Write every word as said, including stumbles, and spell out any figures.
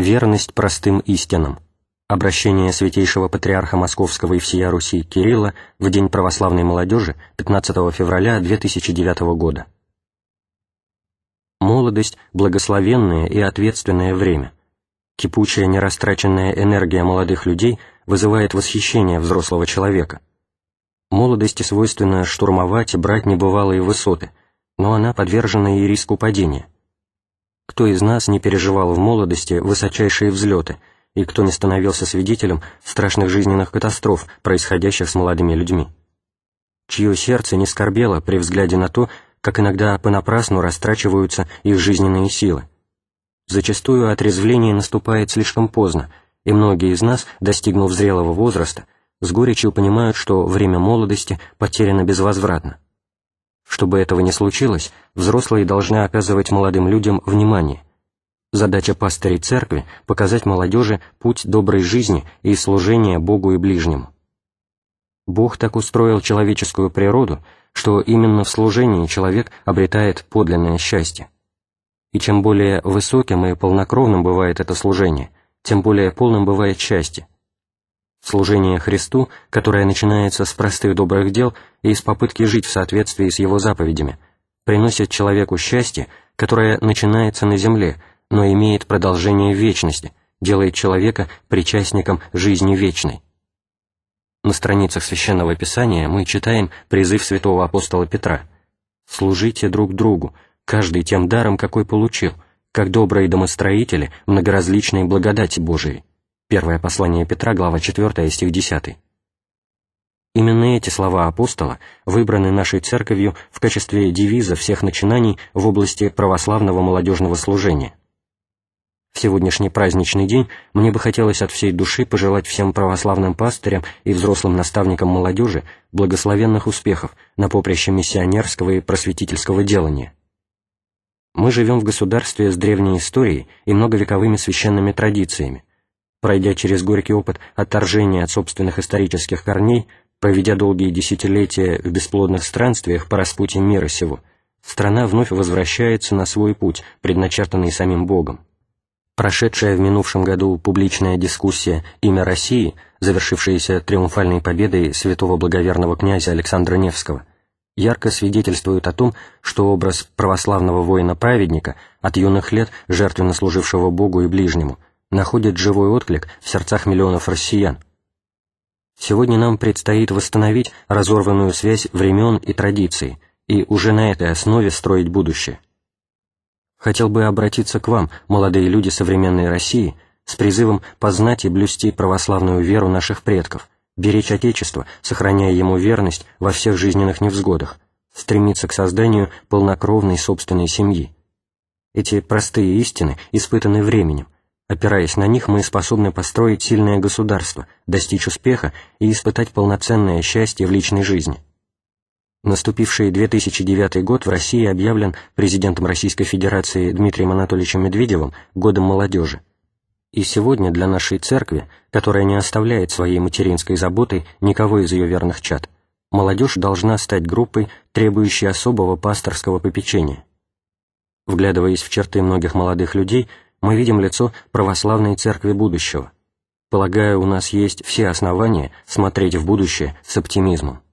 Верность простым истинам. Обращение святейшего патриарха Московского и всея Руси Кирилла в День православной молодежи пятнадцатого февраля две тысячи девятого года. Молодость – благословенное и ответственное время. Кипучая нерастраченная энергия молодых людей вызывает восхищение взрослого человека. Молодости свойственно штурмовать и брать небывалые высоты, но она подвержена и риску падения. Кто из нас не переживал в молодости высочайшие взлеты, и кто не становился свидетелем страшных жизненных катастроф, происходящих с молодыми людьми? Чье сердце не скорбело при взгляде на то, как иногда понапрасну растрачиваются их жизненные силы? Зачастую отрезвление наступает слишком поздно, и многие из нас, достигнув зрелого возраста, с горечью понимают, что время молодости потеряно безвозвратно. Чтобы этого не случилось, взрослые должны оказывать молодым людям внимание. Задача пастырей церкви – показать молодежи путь доброй жизни и служения Богу и ближнему. Бог так устроил человеческую природу, что именно в служении человек обретает подлинное счастье. И чем более высоким и полнокровным бывает это служение, тем более полным бывает счастье. Служение Христу, которое начинается с простых добрых дел и из попытки жить в соответствии с Его заповедями, приносит человеку счастье, которое начинается на земле, но имеет продолжение в вечности, делает человека причастником жизни вечной. На страницах Священного Писания мы читаем призыв святого апостола Петра: «Служите друг другу, каждый тем даром, какой получил, как добрые домостроители многоразличной благодати Божией». Первое послание Петра, глава четвёртая, стих десятый. Именно эти слова апостола выбраны нашей церковью в качестве девиза всех начинаний в области православного молодежного служения. В сегодняшний праздничный день мне бы хотелось от всей души пожелать всем православным пастырям и взрослым наставникам молодежи благословенных успехов на поприще миссионерского и просветительского делания. Мы живем в государстве с древней историей и многовековыми священными традициями. Пройдя через горький опыт отторжения от собственных исторических корней, проведя долгие десятилетия в бесплодных странствиях по распутьям мира сего, страна вновь возвращается на свой путь, предначертанный самим Богом. Прошедшая в минувшем году публичная дискуссия «Имя России», завершившаяся триумфальной победой святого благоверного князя Александра Невского, ярко свидетельствует о том, что образ православного воина-праведника, от юных лет жертвенно служившего Богу и ближнему, находит живой отклик в сердцах миллионов россиян. Сегодня нам предстоит восстановить разорванную связь времен и традиций, и уже на этой основе строить будущее. Хотел бы обратиться к вам, молодые люди современной России, с призывом познать и блюсти православную веру наших предков, беречь Отечество, сохраняя ему верность во всех жизненных невзгодах, стремиться к созданию полнокровной собственной семьи. Эти простые истины испытаны временем. Опираясь на них, мы способны построить сильное государство, достичь успеха и испытать полноценное счастье в личной жизни. Наступивший две тысячи девятый год в России объявлен президентом Российской Федерации Дмитрием Анатольевичем Медведевым годом молодежи. И сегодня для нашей церкви, которая не оставляет своей материнской заботой никого из ее верных чад, молодежь должна стать группой, требующей особого пасторского попечения. Вглядываясь в черты многих молодых людей, мы видим лицо православной церкви будущего. Полагаю, у нас есть все основания смотреть в будущее с оптимизмом.